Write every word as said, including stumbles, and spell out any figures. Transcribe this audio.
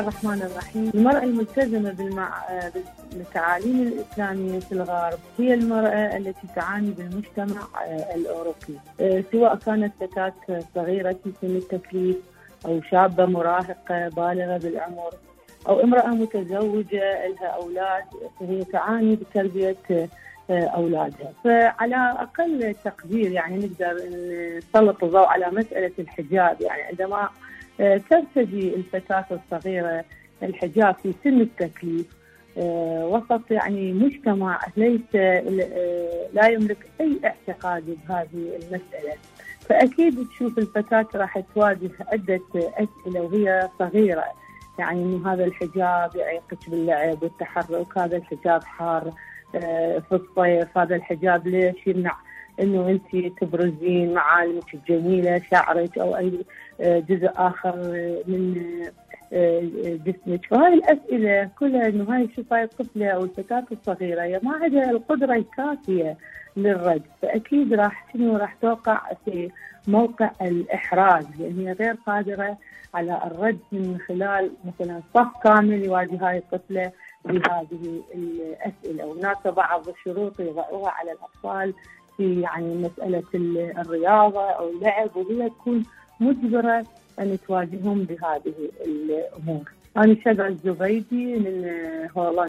الرحمن الرحيم. المرأة الملتزمة بالمع... بالتعاليم الإسلامية في الغرب هي المرأة التي تعاني بالمجتمع الأوروبي، سواء كانت فتاة صغيرة في سن التكليف أو شابة مراهقة بالغة بالعمر أو امرأة متزوجة لها أولاد، فهي تعاني بتربية أولادها. فعلى أقل تقدير يعني نقدر نسلط الضوء على مسألة الحجاب. يعني عندما ترتدي الفتاة الصغيرة الحجاب في سن التكليف وسط يعني مجتمع ليس لا يملك أي اعتقاد بهذه المسألة، فأكيد تشوف الفتاة راح تواجه عدة أسئلة وهي صغيرة، يعني إنه هذا الحجاب يعيقك باللعب والتحرك، هذا الحجاب حار في الصيف، هذا الحجاب ليش يمنع إنه أنت تبرزين معالمك الجميلة، شعرك أو أي جزء آخر من جسمك. وهذه الأسئلة كلها إنه هاي شوف هاي الطفلة أو الفتاة الصغيرة هي ما عندها القدرة الكافية للرد، فأكيد راح شنو راح توقع في موقع الإحراج، لأن هي غير قادرة على الرد من خلال مثلا صف كامل يواجه هاي الطفلة بهذه الأسئلة. وهناك بعض الشروط يضعوها على الأطفال في يعني مسألة الرياضة أو اللعب، وهي تكون مجبرة أن تواجههم بهذه الأمور. أنا شذى الزبيدي من هولندا.